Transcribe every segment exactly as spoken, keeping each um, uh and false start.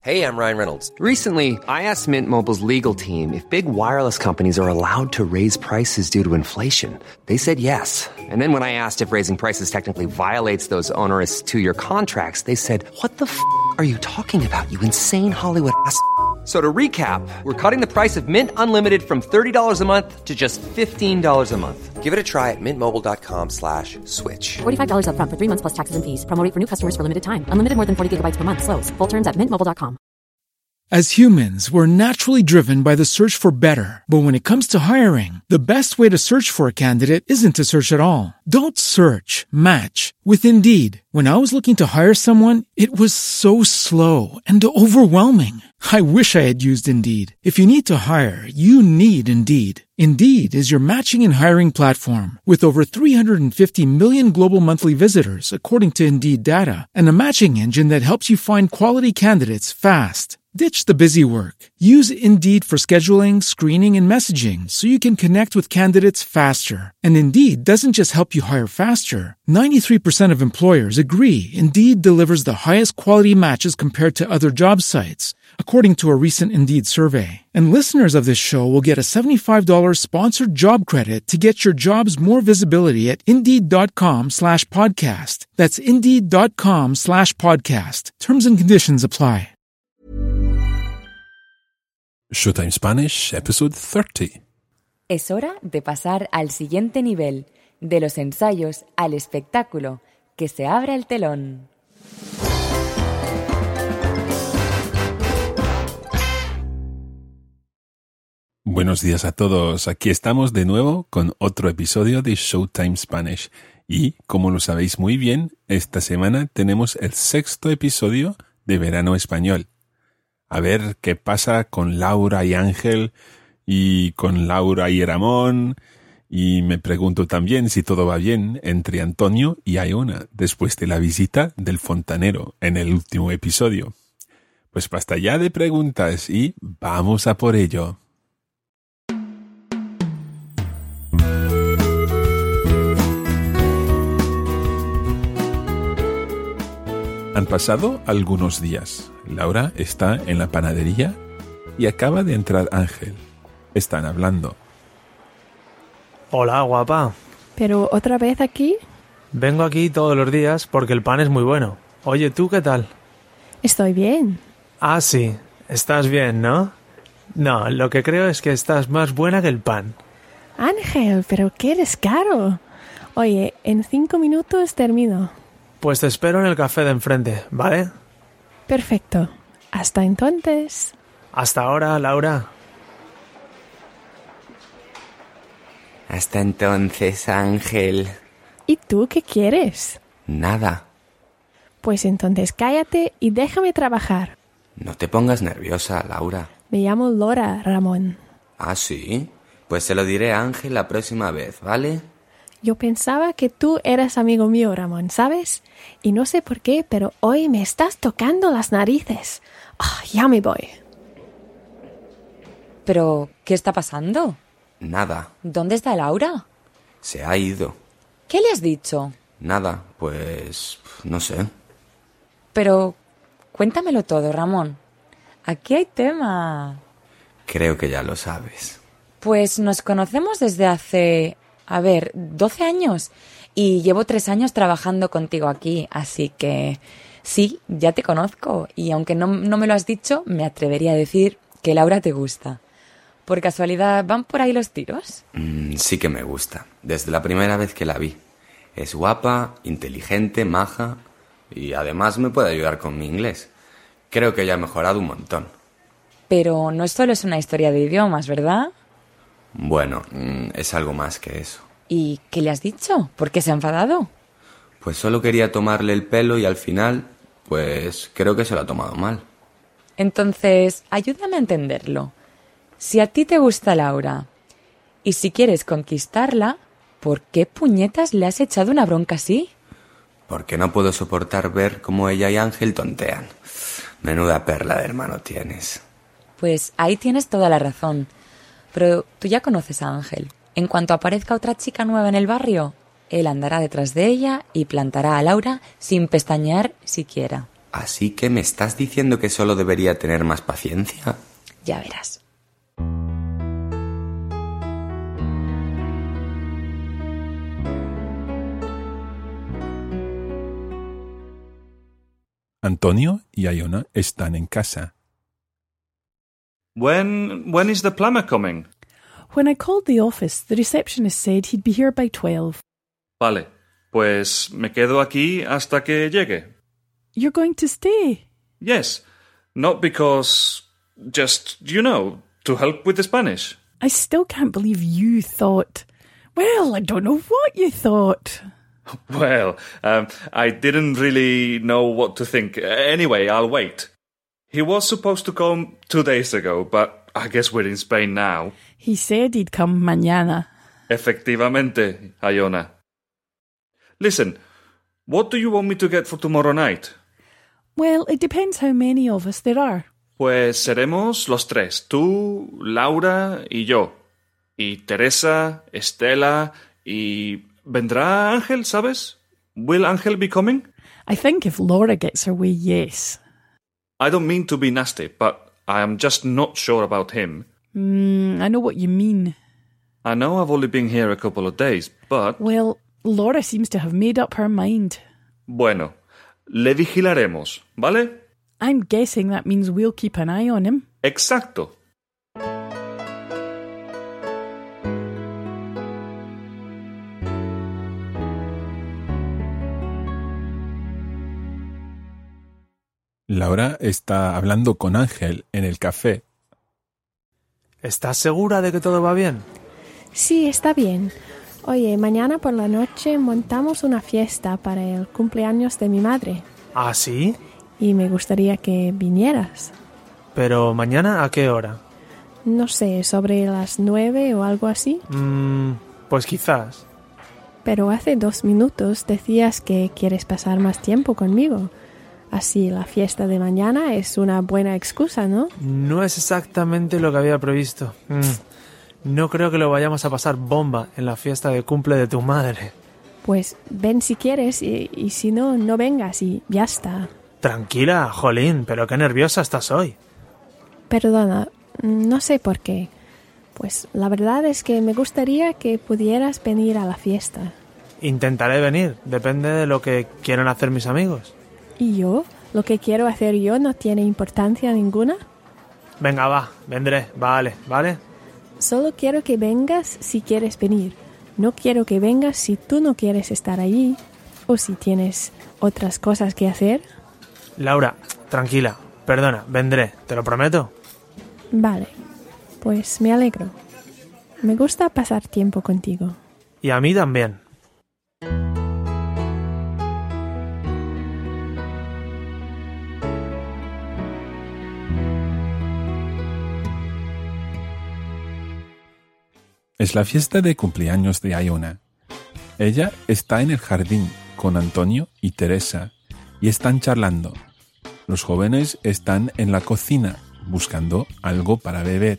Hey, I'm Ryan Reynolds. Recently, I asked Mint Mobile's legal team if big wireless companies are allowed to raise prices due to inflation. They said yes. And then when I asked if raising prices technically violates those onerous two-year contracts, they said, what the f*** are you talking about, you insane Hollywood ass f- So to recap, we're cutting the price of Mint Unlimited from thirty dollars a month to just fifteen dollars a month. Give it a try at mintmobile.com slash switch. forty-five dollars up front for three months plus taxes and fees. Promo rate for new customers for limited time. Unlimited more than forty gigabytes per month. Slows full terms at mint mobile dot com. As humans, we're naturally driven by the search for better. But when it comes to hiring, the best way to search for a candidate isn't to search at all. Don't search, match with Indeed. When I was looking to hire someone, it was so slow and overwhelming. I wish I had used Indeed. If you need to hire, you need Indeed. Indeed is your matching and hiring platform with over three hundred fifty million global monthly visitors, according to Indeed data, and a matching engine that helps you find quality candidates fast. Ditch the busy work. Use Indeed for scheduling, screening, and messaging so you can connect with candidates faster. And Indeed doesn't just help you hire faster. ninety-three percent of employers agree Indeed delivers the highest quality matches compared to other job sites, according to a recent Indeed survey. And listeners of this show will get a seventy-five dollars sponsored job credit to get your jobs more visibility at Indeed.com slash podcast. That's Indeed.com slash podcast. Terms and conditions apply. Showtime Spanish, episode thirty. Es hora de pasar al siguiente nivel, de los ensayos al espectáculo. Que se abra el telón. Buenos días a todos. Aquí estamos de nuevo con otro episodio de Showtime Spanish. Y, como lo sabéis muy bien, esta semana tenemos el sexto episodio de Verano Español. A ver qué pasa con Laura y Ángel, y con Laura y Ramón, y me pregunto también si todo va bien entre Antonio y Iona después de la visita del fontanero en el último episodio. Pues basta ya de preguntas y vamos a por ello. Han pasado algunos días. Laura está en la panadería y acaba de entrar Ángel. Están hablando. Hola, guapa. ¿Pero otra vez aquí? Vengo aquí todos los días porque el pan es muy bueno. Oye, ¿tú qué tal? Estoy bien. Ah, sí. Estás bien, ¿no? No, lo que creo es que estás más buena que el pan. Ángel, pero qué descaro. Oye, en cinco minutos termino. Pues te espero en el café de enfrente, ¿vale? Perfecto. Hasta entonces. Hasta ahora, Laura. Hasta entonces, Ángel. ¿Y tú qué quieres? Nada. Pues entonces cállate y déjame trabajar. No te pongas nerviosa, Laura. Me llamo Laura, Ramón. ¿Ah, sí? Pues se lo diré a Ángel la próxima vez, ¿vale? Yo pensaba que tú eras amigo mío, Ramón, ¿sabes? Y no sé por qué, pero hoy me estás tocando las narices. Oh, ya me voy. ¿Pero qué está pasando? Nada. ¿Dónde está Laura? Se ha ido. ¿Qué le has dicho? Nada, pues... no sé. Pero cuéntamelo todo, Ramón. Aquí hay tema. Creo que ya lo sabes. Pues nos conocemos desde hace... A ver, doce años, y llevo tres años trabajando contigo aquí, así que sí, ya te conozco, y aunque no, no me lo has dicho, me atrevería a decir que Laura te gusta. ¿Por casualidad van por ahí los tiros? Mm, sí que me gusta, desde la primera vez que la vi. Es guapa, inteligente, maja, y además me puede ayudar con mi inglés. Creo que ya ha mejorado un montón. Pero no solo es una historia de idiomas, ¿verdad? Bueno, es algo más que eso. ¿Y qué le has dicho? ¿Por qué se ha enfadado? Pues solo quería tomarle el pelo y al final, pues creo que se lo ha tomado mal. Entonces, ayúdame a entenderlo. Si a ti te gusta Laura y si quieres conquistarla, ¿por qué puñetas le has echado una bronca así? Porque no puedo soportar ver cómo ella y Ángel tontean. Menuda perla de hermano tienes. Pues ahí tienes toda la razón. Pero tú ya conoces a Ángel. En cuanto aparezca otra chica nueva en el barrio, él andará detrás de ella y plantará a Laura sin pestañear siquiera. Así que me estás diciendo que solo debería tener más paciencia. Ya verás. Antonio y Iona están en casa. When when is the plumber coming? When I called the office, the receptionist said he'd be here by twelve. Vale, pues me quedo aquí hasta que llegue. You're going to stay? Yes, not because... just, you know, to help with the Spanish. I still can't believe you thought... Well, I don't know what you thought. Well, um, I didn't really know what to think. Anyway, I'll wait. He was supposed to come two days ago, but I guess we're in Spain now. He said he'd come mañana. Efectivamente, Iona. Listen, what do you want me to get for tomorrow night? Well, it depends how many of us there are. Pues seremos los tres, tú, Laura y yo. Y Teresa, Estela y... ¿vendrá Ángel, sabes? Will Ángel be coming? I think if Laura gets her way, yes. I don't mean to be nasty, but I am just not sure about him. Mm, I know what you mean. I know I've only been here a couple of days, but... Well, Laura seems to have made up her mind. Bueno, le vigilaremos, ¿vale? I'm guessing that means we'll keep an eye on him. Exacto. Laura está hablando con Ángel en el café. ¿Estás segura de que todo va bien? Sí, está bien. Oye, mañana por la noche montamos una fiesta para el cumpleaños de mi madre. ¿Ah, sí? Y me gustaría que vinieras. ¿Pero mañana a qué hora? No sé, sobre las nueve o algo así. Mm, pues quizás. Pero hace dos minutos decías que quieres pasar más tiempo conmigo. Así la fiesta de mañana es una buena excusa, ¿no? No es exactamente lo que había previsto. Mm. No creo que lo vayamos a pasar bomba en la fiesta de cumple de tu madre. Pues ven si quieres y, y si no, no vengas y ya está. Tranquila, jolín, pero qué nerviosa estás hoy. Perdona, no sé por qué. Pues la verdad es que me gustaría que pudieras venir a la fiesta. Intentaré venir, depende de lo que quieran hacer mis amigos. ¿Y yo? ¿Lo que quiero hacer yo no tiene importancia ninguna? Venga, va, vendré, vale, ¿vale? Solo quiero que vengas si quieres venir. No quiero que vengas si tú no quieres estar allí o si tienes otras cosas que hacer. Laura, tranquila, perdona, vendré, te lo prometo. Vale, pues me alegro. Me gusta pasar tiempo contigo. Y a mí también. Es la fiesta de cumpleaños de Iona. Ella está en el jardín con Antonio y Teresa y están charlando. Los jóvenes están en la cocina buscando algo para beber.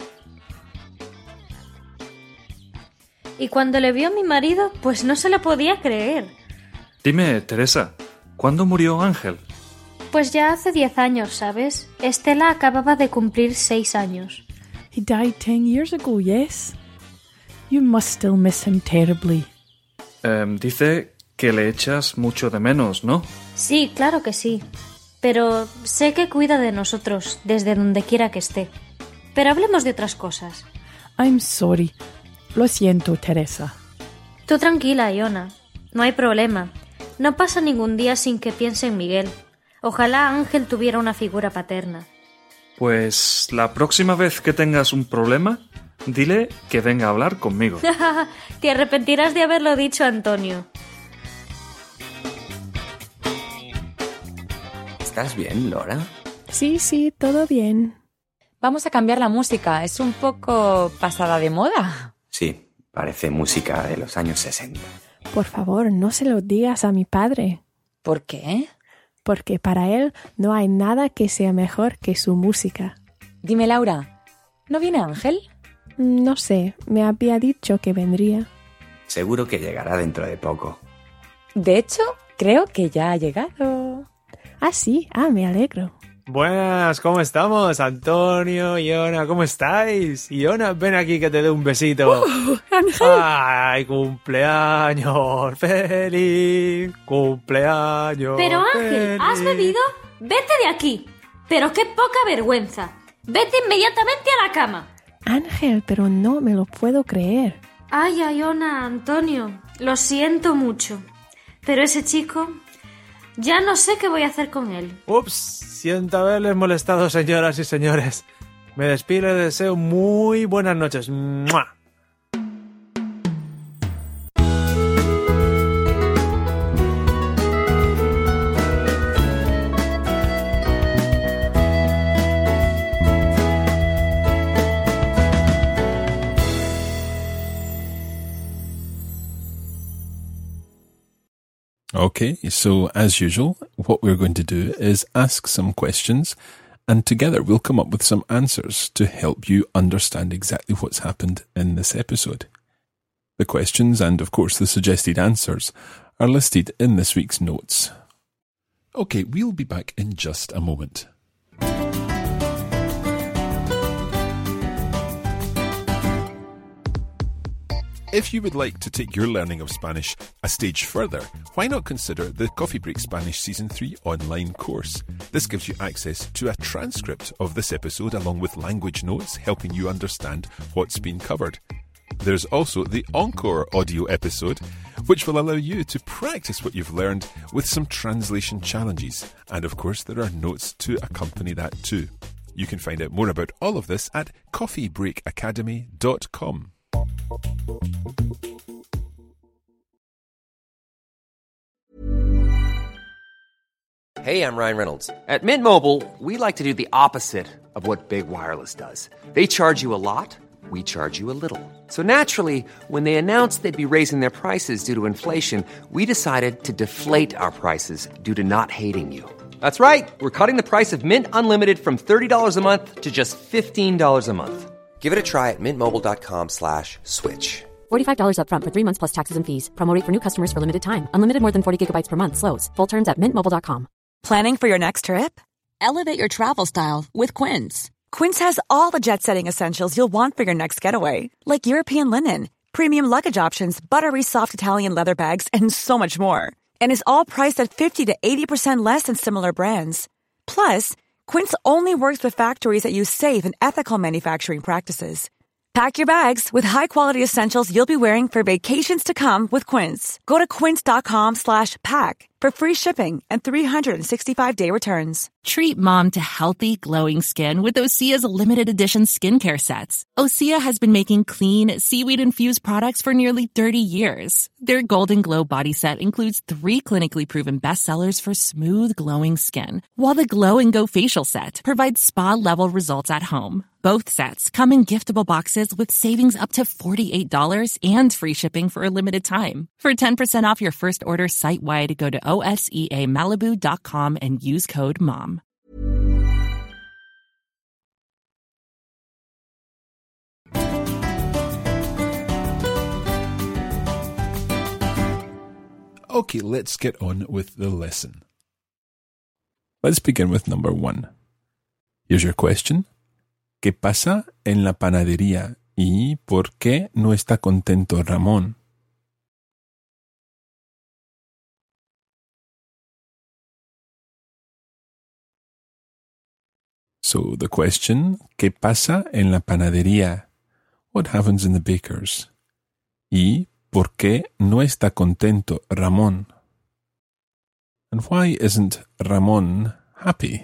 Y cuando le vio a mi marido, pues no se lo podía creer. Dime, Teresa, ¿cuándo murió Ángel? Pues ya hace diez años, ¿sabes? Estela acababa de cumplir seis años. He died ten years ago, yes? You must still miss him terribly. Um, dice que le echas mucho de menos, ¿no? Sí, claro que sí. Pero sé que cuida de nosotros desde donde quiera que esté. Pero hablemos de otras cosas. I'm sorry. Lo siento, Teresa. Tú tranquila, Iona. No hay problema. No pasa ningún día sin que piense en Miguel. Ojalá Ángel tuviera una figura paterna. Pues la próxima vez que tengas un problema, dile que venga a hablar conmigo. Te arrepentirás de haberlo dicho, Antonio. ¿Estás bien, Laura? Sí, sí, todo bien. Vamos a cambiar la música. Es un poco pasada de moda. Sí, parece música de los años sesenta. Por favor, no se lo digas a mi padre. ¿Por qué? Porque para él no hay nada que sea mejor que su música. Dime, Laura, ¿no viene Ángel? No sé, me había dicho que vendría. Seguro que llegará dentro de poco. De hecho, creo que ya ha llegado. Ah, sí. Ah, me alegro. Buenas, ¿cómo estamos? Antonio, Iona, ¿cómo estáis? Iona, ven aquí que te dé un besito. Uh, Ángel. ¡Ay, cumpleaños! ¡Feliz cumpleaños! Pero Ángel, feliz. ¿has bebido? Vete de aquí. Pero qué poca vergüenza. Vete inmediatamente a la cama. Ángel, pero no me lo puedo creer. Ay, Iona, Antonio, lo siento mucho. Pero ese chico, ya no sé qué voy a hacer con él. Ups, siento haberles molestado, señoras y señores. Me despido y les deseo muy buenas noches. ¡Mua! Okay, so as usual, what we're going to do is ask some questions, and together we'll come up with some answers to help you understand exactly what's happened in this episode. The questions and, of course, the suggested answers are listed in this week's notes. Okay, we'll be back in just a moment. If you would like to take your learning of Spanish a stage further, why not consider the Coffee Break Spanish Season three online course? This gives you access to a transcript of this episode along with language notes helping you understand what's been covered. There's also the Encore audio episode, which will allow you to practice what you've learned with some translation challenges. And of course, there are notes to accompany that too. You can find out more about all of this at coffee break academy dot com. Hey, I'm Ryan Reynolds. At Mint Mobile, we like to do the opposite of what Big Wireless does. They charge you a lot, we charge you a little. So naturally, when they announced they'd be raising their prices due to inflation, we decided to deflate our prices due to not hating you. That's right. We're cutting the price of Mint Unlimited from thirty dollars a month to just fifteen dollars a month. Give it a try at mintmobile.com slash switch. forty-five dollars up front for three months plus taxes and fees. Promo rate for new customers for limited time. Unlimited more than forty gigabytes per month. Slows full terms at mint mobile dot com. Planning for your next trip? Elevate your travel style with Quince. Quince has all the jet-setting essentials you'll want for your next getaway, like European linen, premium luggage options, buttery soft Italian leather bags, and so much more. And is all priced at fifty to eighty percent less than similar brands. Plus, Quince only works with factories that use safe and ethical manufacturing practices. Pack your bags with high-quality essentials you'll be wearing for vacations to come with Quince. Go to quince.com slash pack for free shipping and three sixty-five day returns. Treat mom to healthy, glowing skin with Osea's limited edition skincare sets. Osea has been making clean, seaweed-infused products for nearly thirty years. Their Golden Glow body set includes three clinically proven bestsellers for smooth, glowing skin, while the Glow and Go facial set provides spa-level results at home. Both sets come in giftable boxes with savings up to forty-eight dollars and free shipping for a limited time. For ten percent off your first order site-wide, go to O S E A Malibu dot com and use code MOM. Okay, let's get on with the lesson. Let's begin with number one. Here's your question. ¿Qué pasa en la panadería y por qué no está contento Ramón? So the question, ¿qué pasa en la panadería? What happens in the baker's? ¿Y por qué no está contento Ramón? And why isn't Ramón happy?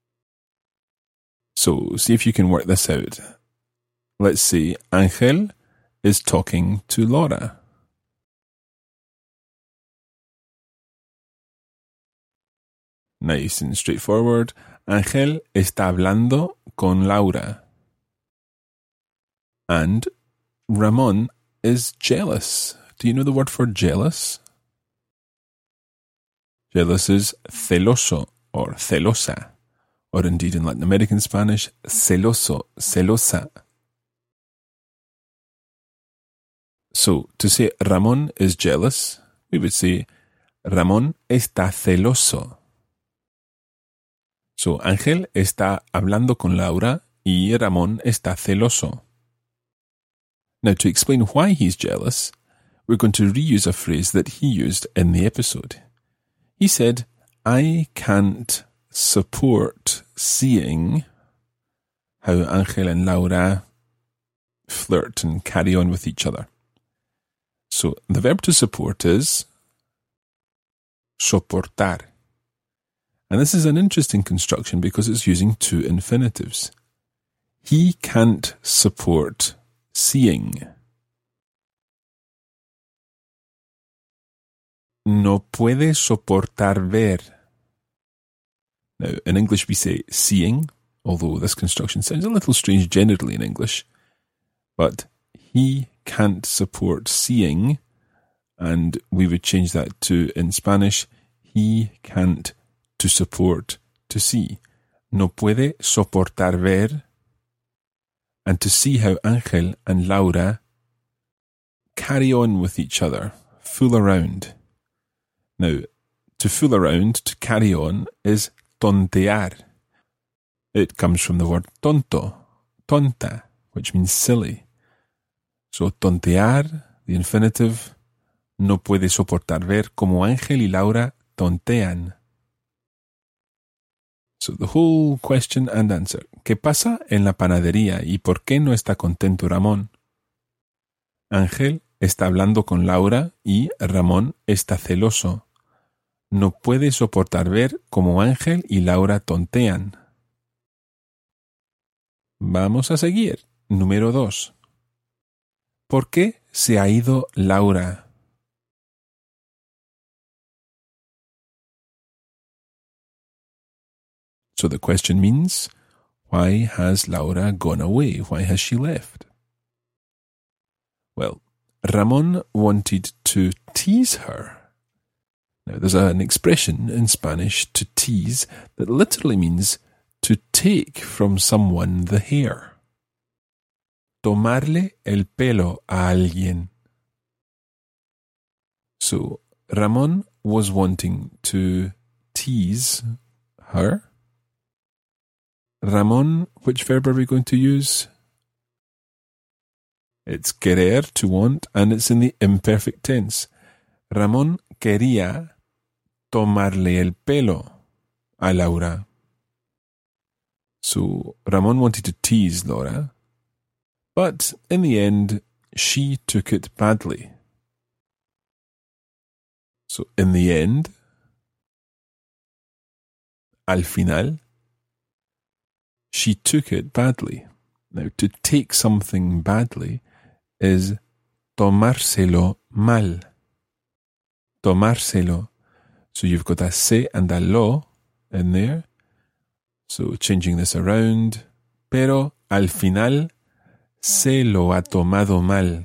So see if you can work this out. Let's say Ángel is talking to Laura. Nice and straightforward. Ángel está hablando con Laura. And Ramón is jealous. Do you know the word for jealous? Jealous is celoso or celosa. Or indeed in Latin American Spanish, celoso, celosa. So, to say Ramón is jealous, we would say Ramón está celoso. So, Ángel está hablando con Laura y Ramón está celoso. Now, to explain why he's jealous, we're going to reuse a phrase that he used in the episode. He said, I can't support seeing how Ángel and Laura flirt and carry on with each other. So, the verb to support is soportar. And this is an interesting construction because it's using two infinitives. He can't support seeing. No puede soportar ver. Now, in English we say seeing, although this construction sounds a little strange generally in English. But he can't support seeing, and we would change that to, in Spanish, he can't to support to see. No puede soportar ver, and to see how Ángel and Laura carry on with each other, fool around. Now, to fool around, to carry on, is tontear. It comes from the word tonto, tonta, which means silly. So, tontear, the infinitive, no puede soportar ver como Ángel y Laura tontean. So, the whole question and answer. ¿Qué pasa en la panadería y por qué no está contento Ramón? Ángel está hablando con Laura y Ramón está celoso. No puede soportar ver cómo Ángel y Laura tontean. Vamos a seguir. Número dos. ¿Por qué se ha ido Laura? So the question means, why has Laura gone away? Why has she left? Well, Ramón wanted to tease her. Now, there's an expression in Spanish, to tease, that literally means to take from someone the hair. Tomarle el pelo a alguien. So, Ramón was wanting to tease her. Ramón, which verb are we going to use? It's querer, to want, and it's in the imperfect tense. Ramón quería tomarle el pelo a Laura. So, Ramón wanted to tease Laura, but in the end, she took it badly. So, in the end, al final, she took it badly. Now, to take something badly is tomárselo mal. Tomárselo. So you've got a se and a lo in there. So changing this around. Pero al final se lo ha tomado mal.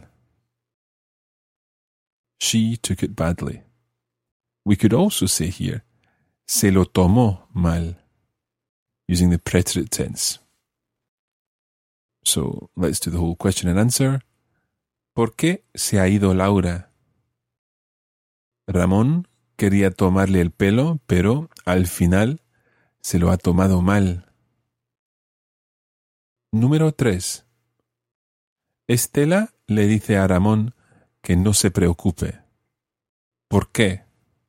She took it badly. We could also say here, se lo tomó mal, using the preterite tense. So let's do the whole question and answer. ¿Por qué se ha ido Laura? Ramón quería tomarle el pelo, pero al final se lo ha tomado mal. Número tres. Estela le dice a Ramón que no se preocupe. ¿Por qué?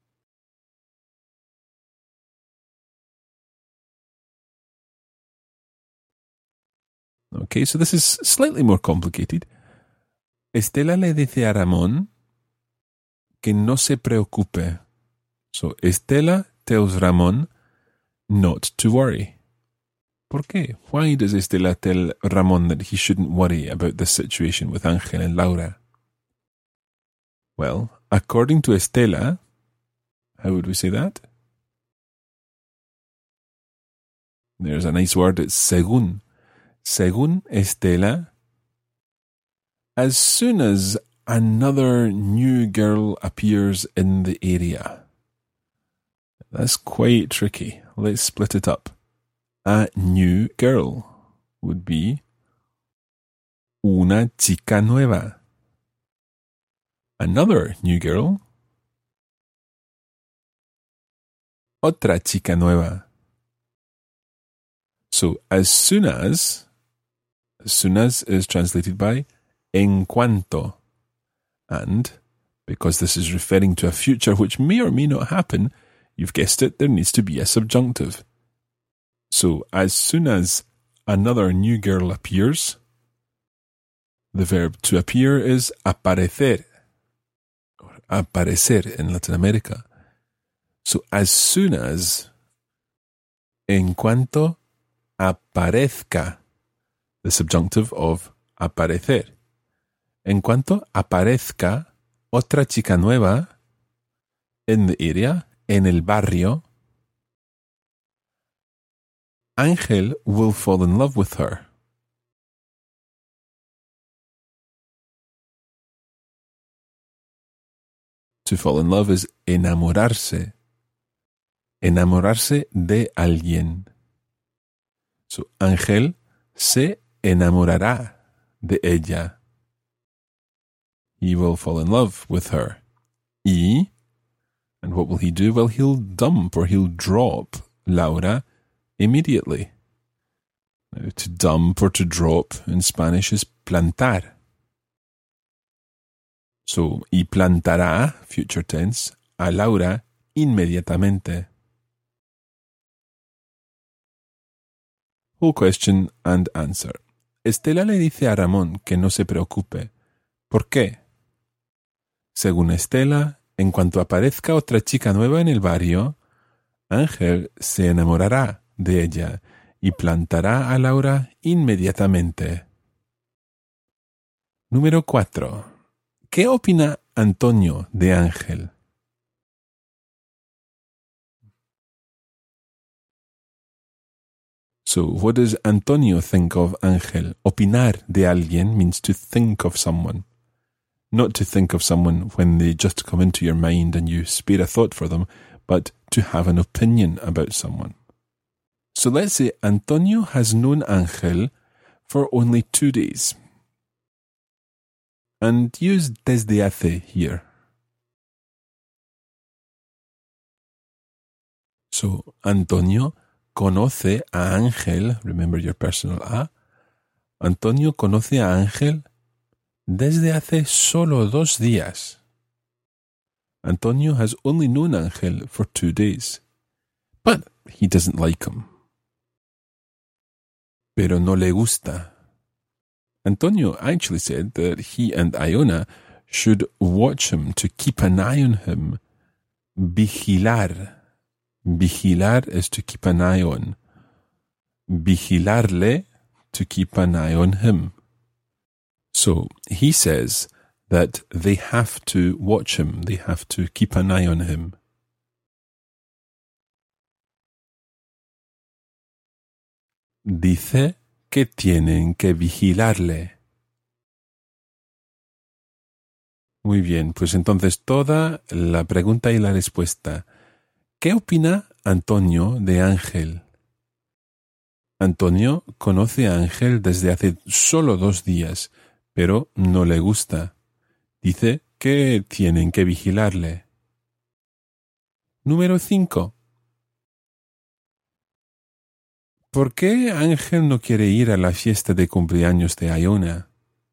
Okay, so this is slightly more complicated. Estela le dice a Ramón que no se preocupe. So, Estela tells Ramón not to worry. ¿Por qué? Why does Estela tell Ramón that he shouldn't worry about this situation with Ángel and Laura? Well, according to Estela, how would we say that? There's a nice word, it's según. Según Estela, as soon as another new girl appears in the area. That's quite tricky. Let's split it up. A new girl would be una chica nueva. Another new girl, otra chica nueva. So, as soon as, as soon as is translated by en cuanto. And because this is referring to a future which may or may not happen, you've guessed it, there needs to be a subjunctive. So, as soon as another new girl appears, the verb to appear is aparecer, or aparecer in Latin America. So, as soon as, en cuanto aparezca, the subjunctive of aparecer. En cuanto aparezca otra chica nueva in the area, en el barrio, Ángel will fall in love with her. To fall in love is enamorarse. Enamorarse de alguien. So, Ángel se enamorará de ella. He will fall in love with her. Y, and what will he do? Well, he'll dump or he'll drop Laura immediately. Now, to dump or to drop in Spanish is plantar. So, y plantará, future tense, a Laura inmediatamente. Whole question and answer. Estela le dice a Ramón que no se preocupe. ¿Por qué? Según Estela, en cuanto aparezca otra chica nueva en el barrio, Ángel se enamorará de ella y plantará a Laura inmediatamente. Número cuatro. ¿Qué opina Antonio de Ángel? So, what does Antonio think of Ángel? Opinar de alguien means to think of someone. Not to think of someone when they just come into your mind and you spare a thought for them, but to have an opinion about someone. So let's say Antonio has known Ángel for only two days. And use desde hace here. So, Antonio conoce a Ángel, remember your personal A, Antonio conoce a Ángel desde hace solo dos días. Antonio has only known Ángel for two days, but he doesn't like him. Pero no le gusta. Antonio actually said that he and Iona should watch him, to keep an eye on him. Vigilar. Vigilar is to keep an eye on. Vigilarle, to keep an eye on him. So he says that they have to watch him, they have to keep an eye on him. Dice que tienen que vigilarle. Muy bien, pues entonces toda la pregunta y la respuesta. ¿Qué opina Antonio de Ángel? Antonio conoce a Ángel desde hace solo dos días, pero no le gusta. Dice que tienen que vigilarle. Número cinco. ¿Por qué Ángel no quiere ir a la fiesta de cumpleaños de Iona?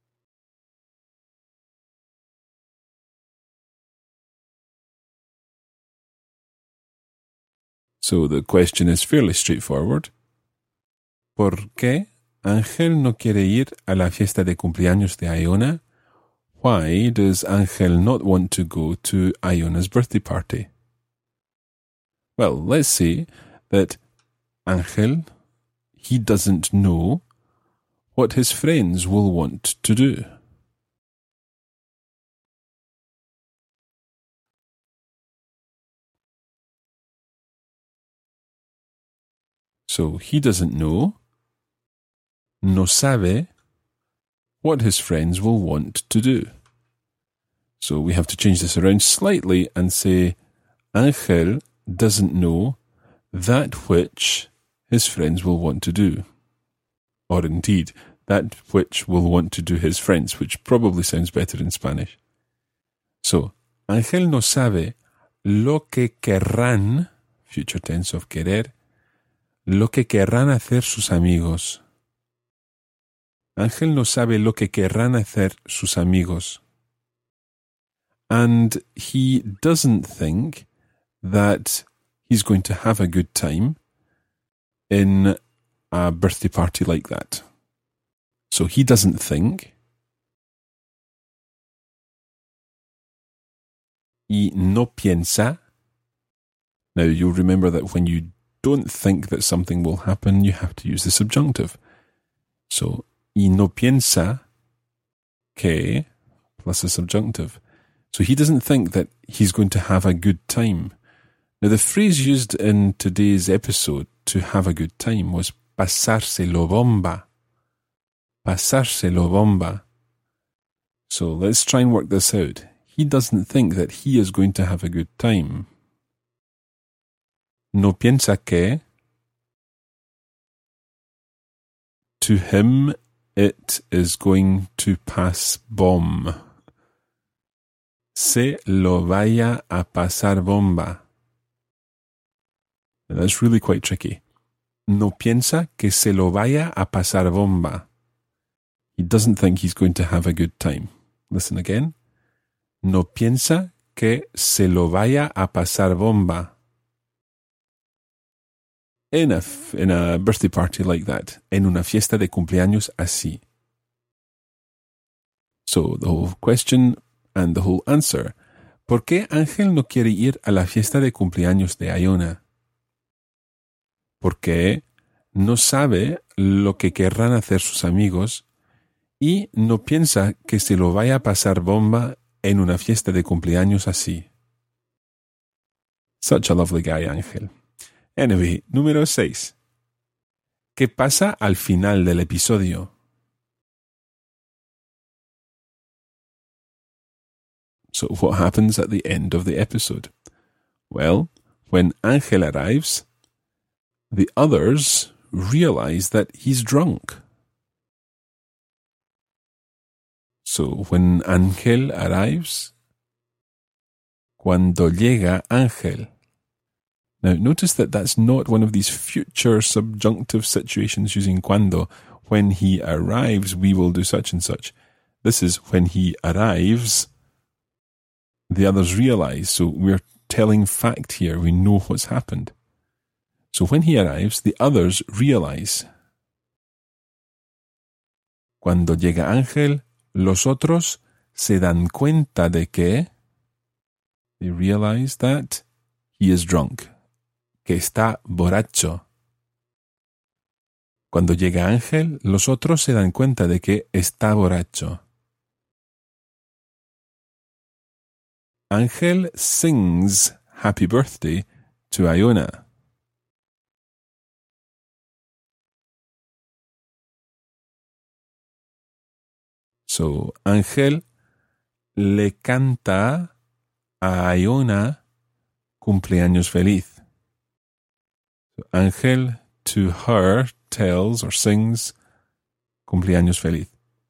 So the question is fairly straightforward. ¿Por qué Ángel no quiere ir a la fiesta de cumpleaños de Iona? Why does Ángel not want to go to Iona's birthday party? Well, let's say that Ángel, he doesn't know what his friends will want to do. So he doesn't know, no sabe, what his friends will want to do. So we have to change this around slightly and say, Ángel doesn't know that which his friends will want to do. Or indeed, that which will want to do his friends, which probably sounds better in Spanish. So, Ángel no sabe lo que querrán, future tense of querer, lo que querrán hacer sus amigos. Ángel no sabe lo que querrán hacer sus amigos. And he doesn't think that he's going to have a good time in a birthday party like that. So he doesn't think. Y no piensa. Now you'll remember that when you don't think that something will happen, you have to use the subjunctive. So, y no piensa que plus a subjunctive. So he doesn't think that he's going to have a good time. Now the phrase used in today's episode to have a good time was pasárselo bomba. Pasárselo bomba. So let's try and work this out. He doesn't think that he is going to have a good time. No piensa que. To him, it is going to pass bomb. Se lo vaya a pasar bomba. Now that's really quite tricky. No piensa que se lo vaya a pasar bomba. He doesn't think he's going to have a good time. Listen again. No piensa que se lo vaya a pasar bomba. In a, in a birthday party like that. En una fiesta de cumpleaños así. So, the whole question and the whole answer. ¿Por qué Ángel no quiere ir a la fiesta de cumpleaños de Iona? Porque no sabe lo que querrán hacer sus amigos y no piensa que se lo vaya a pasar bomba en una fiesta de cumpleaños así. Such a lovely guy, Ángel. Anyway, número seis. ¿Qué pasa al final del episodio? So what happens at the end of the episode? Well, when Ángel arrives, the others realize that he's drunk. So when Ángel arrives, cuando llega Ángel. Now notice that that's not one of these future subjunctive situations using cuando. When he arrives, we will do such and such. This is when he arrives, the others realize. So we're telling fact here. We know what's happened. So when he arrives, the others realize. Cuando llega Ángel, los otros se dan cuenta de que. They realize that he is drunk. Que está borracho. Cuando llega Ángel, los otros se dan cuenta de que está borracho. Ángel sings happy birthday to Iona. So, Ángel le canta a Iona cumpleaños feliz. So, Ángel to her tells or sings cumpleaños feliz.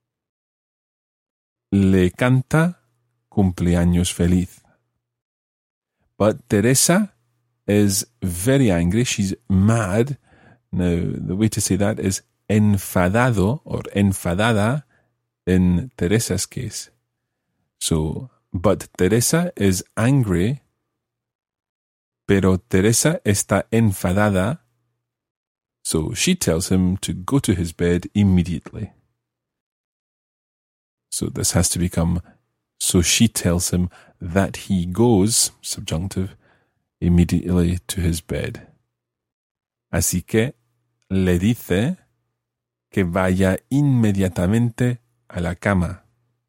Le canta cumpleaños feliz. But Teresa is very angry. She's mad. Now, the way to say that is enfadado or enfadada in Teresa's case. So, but Teresa is angry, pero Teresa está enfadada. So she tells him to go to his bed immediately. So this has to become, so she tells him that he goes, subjunctive, immediately to his bed. Así que le dice que vaya inmediatamente a la cama.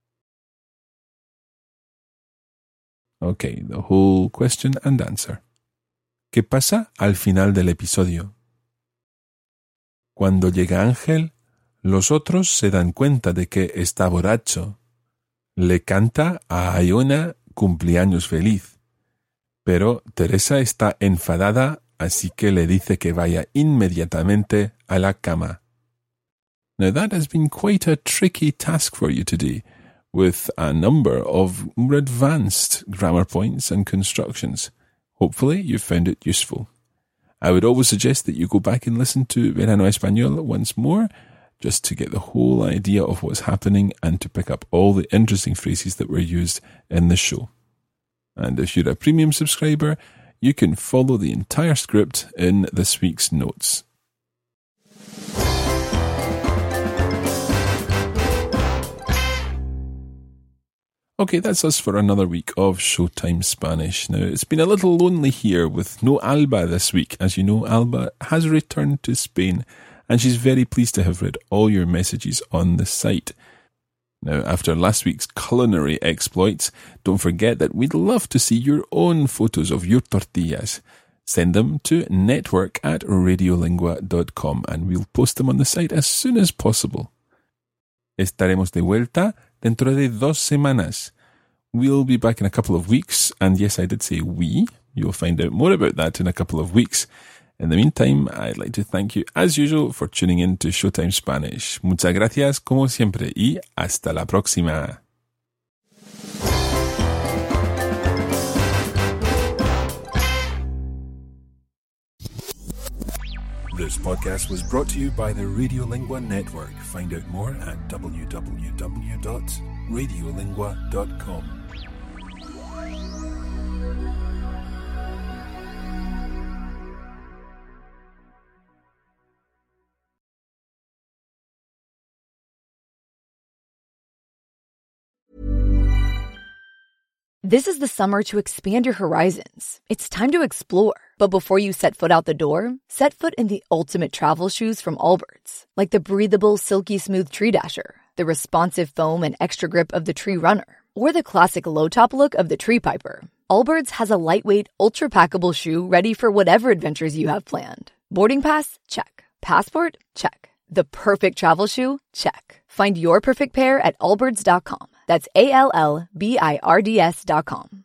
Okay, the whole question and answer. ¿Qué pasa al final del episodio? Cuando llega Ángel, los otros se dan cuenta de que está borracho. Le canta a Iona cumpleaños feliz. Pero Teresa está enfadada, así que le dice que vaya inmediatamente a la cama. Now that has been quite a tricky task for you today, with a number of more advanced grammar points and constructions. Hopefully you found it useful. I would always suggest that you go back and listen to Verano Español once more, just to get the whole idea of what's happening and to pick up all the interesting phrases that were used in the show. And if you're a premium subscriber, you can follow the entire script in this week's notes. Okay, that's us for another week of Showtime Spanish. Now, it's been a little lonely here with no Alba this week. As you know, Alba has returned to Spain, and she's very pleased to have read all your messages on the site. Now, after last week's culinary exploits, don't forget that we'd love to see your own photos of your tortillas. Send them to network at radiolingua dot com and we'll post them on the site as soon as possible. Estaremos de vuelta dentro de dos semanas. We'll be back in a couple of weeks, and yes, I did say we. You'll find out more about that in a couple of weeks. In the meantime, I'd like to thank you, as usual, for tuning in to Showtime Spanish. Muchas gracias, como siempre, y hasta la próxima. This podcast was brought to you by the Radiolingua Network. Find out more at w w w dot radiolingua dot com. This is the summer to expand your horizons. It's time to explore. But before you set foot out the door, set foot in the ultimate travel shoes from Allbirds. Like the breathable, silky smooth Tree Dasher, the responsive foam and extra grip of the Tree Runner, or the classic low-top look of the Tree Piper. Allbirds has a lightweight, ultra-packable shoe ready for whatever adventures you have planned. Boarding pass? Check. Passport? Check. The perfect travel shoe? Check. Find your perfect pair at allbirds dot com. That's A L L B I R D S dot com.